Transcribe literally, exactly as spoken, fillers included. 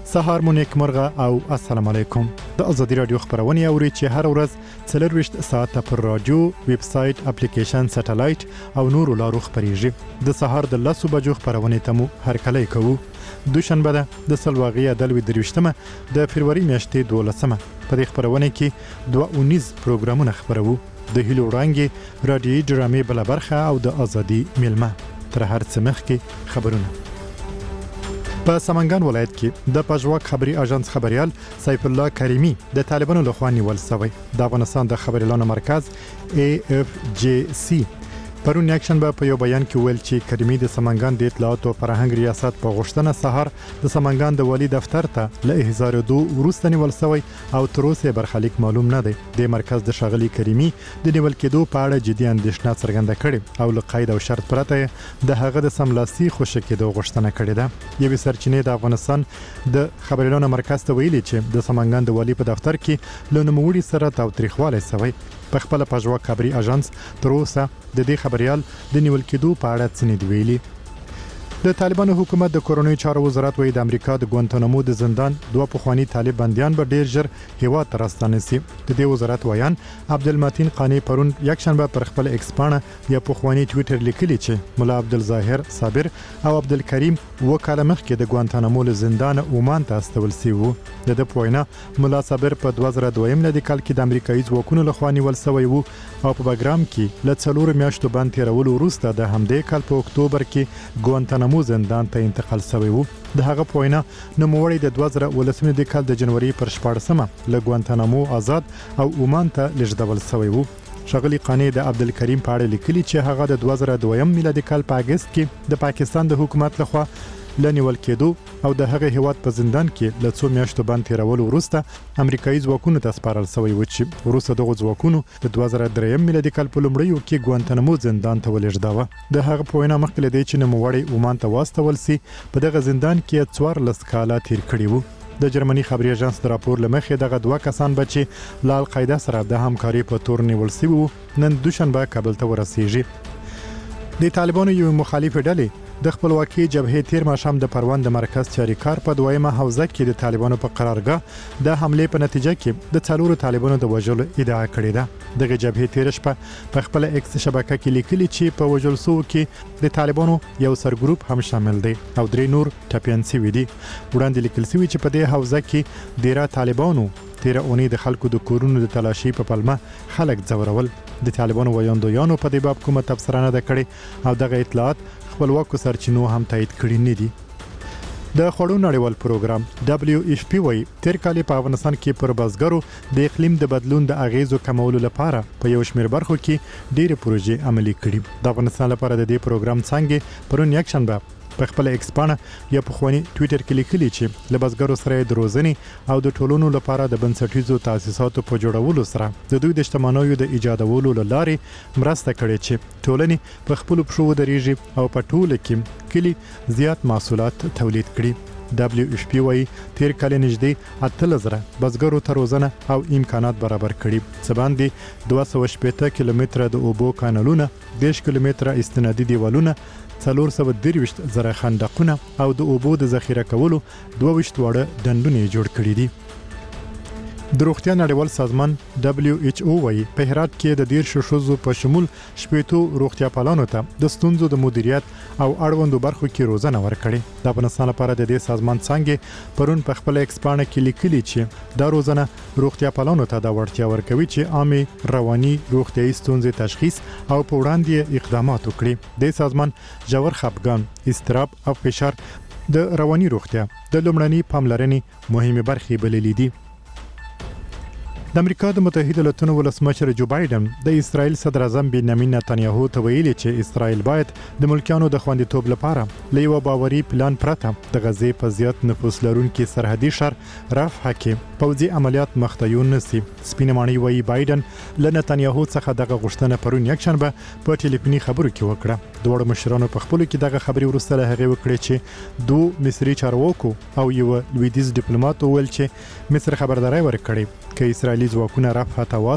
سهار مو نیکمرغه او السلام علیکم. د ازادي رادیو خبرونه اوري چې هر ورځ څلرويشت ساعته پر رادیو، ویب سټ، اپلیکیشن، سټلایټ او نورو لارو خبريږي. د سهار د لسو بجو خبرونه تمو هر کله کوو. دوشنبه ده د سلواغي عدالوي درويشتمه د فروری میاشتې دولسمه. په دې خبرونه کې دوه اونیز پروګرامونه خبرو. د هیلو رنګي رادیوي ډرامې بل برخه او د ازادي میلمه. تر هر څه مخکې خبرونه. په سمنګان ولایت کې د پژواک خبري اژانس خبريال سیف الله کریمی د طالبانو لخوا نیول شوی. د افغانستان د خبريالانو مرکز ای اف جی سی پرون اکشن به په یو بیان کې ویل چې کریمی د سمنګان د اطلاعات او فرهنګ ریاست په غوښتنه سهار د سمنګان د والی دفتر ته له احضار دو ورسته نیول شوی او تر اوسه برخلیک معلوم نه دی. د مرکز د شاغلي کریمی د نیول کېدو په اړه جدي اندېښنه څرګنده کړې او له قید او شرط پرته د هغه د سملاسي خوشی کېدو غوښتنه کړې ده. یوه سرچینې د افغانستان د خبريالانو مرکز ته ویلي چې د سمنګان د والی په دفتر کې له نوموړي سره تاوتریخوالی شوی. په خپل پژواک خبري اژانس تر اوسه د دې خبريال د نیول کېدو په اړه څه نه دی ویلي. د طالبانو حکومت د کورونی چارو وزارت وایي د امریکا د ګوانتانامو د زندان دوه پخوانی طالب بنديان به ډیر ژر هیوا ترستانه سي. د دې وزارت وایان عبدالمتین قانی پرون یک شنبه پر خپل ایکس پاڼه یا پخوانی ټوئیټر لیکلی چې مولا عبدالظاهر صابر او عبدالکریم وکاله مخکې د ګوانتانامو له زندان عمان ته استول سی وو. د د پوینا مولا صابر په دوه زره دوه میلادي کال کې د امریکایي ځواکونو لخوا نیول شوی وو او په بګرام کې له څلور میاشتو باندې تیرولو وروسته د همدې کال په اکتوبر کې ګوانتانامو مو زندان ته انتقال شوی وو. د هغه پوینا نوموړی د دوه زره ولسمه د کال د جنوري پر شپاړسمه له ګوانتانامو آزاد او عمان ته لږدول شوی وو. شغلی قانی د عبدالکریم په اړه لیکلی چې هغه د دوه زره دوه میلادي کال په اگست کې د پاکستان د حکومت لخوا لنیول کېدو او د هغه هیواد په زندان کې له څو میاشتو باندې تیرولو وروسته امریکایي ځواکونو ته سپارل شوی و چې وروسته دغه ځواکونو د دوه زره درې میلادي کال په لومړیو کې ګوانتانامو زندان ته ولېږداوه. د هغه په وینا مخکې له دې چې نوموړی عمان ته واستول سي په دغه زندان کې څوارلس کاله تیر کړي وو. د جرمني خبري اژانس د راپور لمخې دغه دوه کسان بچي له القاعده سره د همکاري په تور نیول شوي وو. نن دوشنبه کابل ته ورسیږي. د طالبانو یو مخالف ډلې د خپلواکي جبهې تیر ماښام د پروان د مرکز چاریکار په دویمه حوزه کې د طالبانو په قرارګاه د حمله په نتیجه کې د څلورو طالبانو د وژلو ادعا کړې ده. دغه جبهې تیر شپه په خپل ایکس شبکه کې لیکلي چې په وژل سو کې د طالبانو یو سرګروپ هم شامل دی او درې نور ټپيان شوي دي. وړاندې لیکل شوی چې په دې حوزه کې ډیره طالبانو تیر اونۍ د خلکو د کورونو د تلاشي په پلمه خلک ځورول. د طالبانو ویاندویانو په دې باب کومه تبصره نه کړې او دغه اطلاعات خپلواکو سرچینو هم تایید کړي نه دي. د خوړو نړیوال پروګرام دبليو اف پی وايي تیر کال په افغانستان کې پر بزګرو د اقلیم د بدلون د اغیزو کمولو لپاره په یو شمېر برخو کې ډېرې پروژې عملي کړي. د افغانستان لپاره د دې پروګرام څنګه پرون یک شنبه په خپل ایکس پاڼه یا په خواني ټوئیټر کې لیکلي چې له بزګرو سره د روزنې او د ټولونو لپاره د بنسټیزو تاسیساتو په جوړولو سره د دوی د شتمنیو د ایجادولو لارې مرسته کړې چې ټولنې په خپل پښو ودرېږي او په ټوله کې کلی زیات محصولات تولید کړي. دبليو اف پی وايي تیر کال نږدې اتلس زره بزګرو ته روزنه او امکانات برابر کړي. څه باندې دوه سوه شپېته کیلومتره د اوبو کانالونه، دېرش کیلومتره استنادي دیوالونه، څلور سوه درویشت زره خندقونه او د اوبو د ذخیره کولو دوه ویشت واړه ډنډونه جوړ کړي دي. د روغتیا نړیوال سازمان دبليو ایچ او وايي په هرات کې د دیر شوشوزو په شمول شپېتو روغتیا پالانو ته د ستونزو د مدیریت او اړوندو برخو کې روزنه ورکړي. د افغانستان لپاره د دې سازمان څنګه پرون په خپل ایکس پاڼه کې لیکلي چې دا روزنه روغتیا پالانو ته د وړتیا ورکوي چې عامه رواني روغتیايي ستونزې تشخیص او په وړاندې اقدامات وکړي. د سازمان ژور خپګان، اضطراب او فشار د رواني روغتیا د لومړني پاملرنې مهمه برخې بللې دي. د امریکا د متحده ایالاتو ولسمشر جو بایدن د اسرائیل صدر اعظم بنیامین نتنیاهو ته ویلي چې اسرائیل باید د ملکیانو د خوندیتوب لپاره له یو باوري پلان پرته د غزې په زیات نفوس لرونکي سرحدي ښار رفح کې پوځي عملیات مخته نسی. سپینه ماڼۍ وایي بایدن له نتنیاهو څخه دغه غوښتنه پرون یک شنبه په ټلیفوني خبرو کې وکړه. دوه مشرانو په خپلو کې دغه خبري وروسته له هغې وکړې چې دوه مصري چارواکو او یو لویدیز ډیپلوماټ وویل چې مصر خبرداري ورکړي چې اسرائیلي ځواکونه رفح ته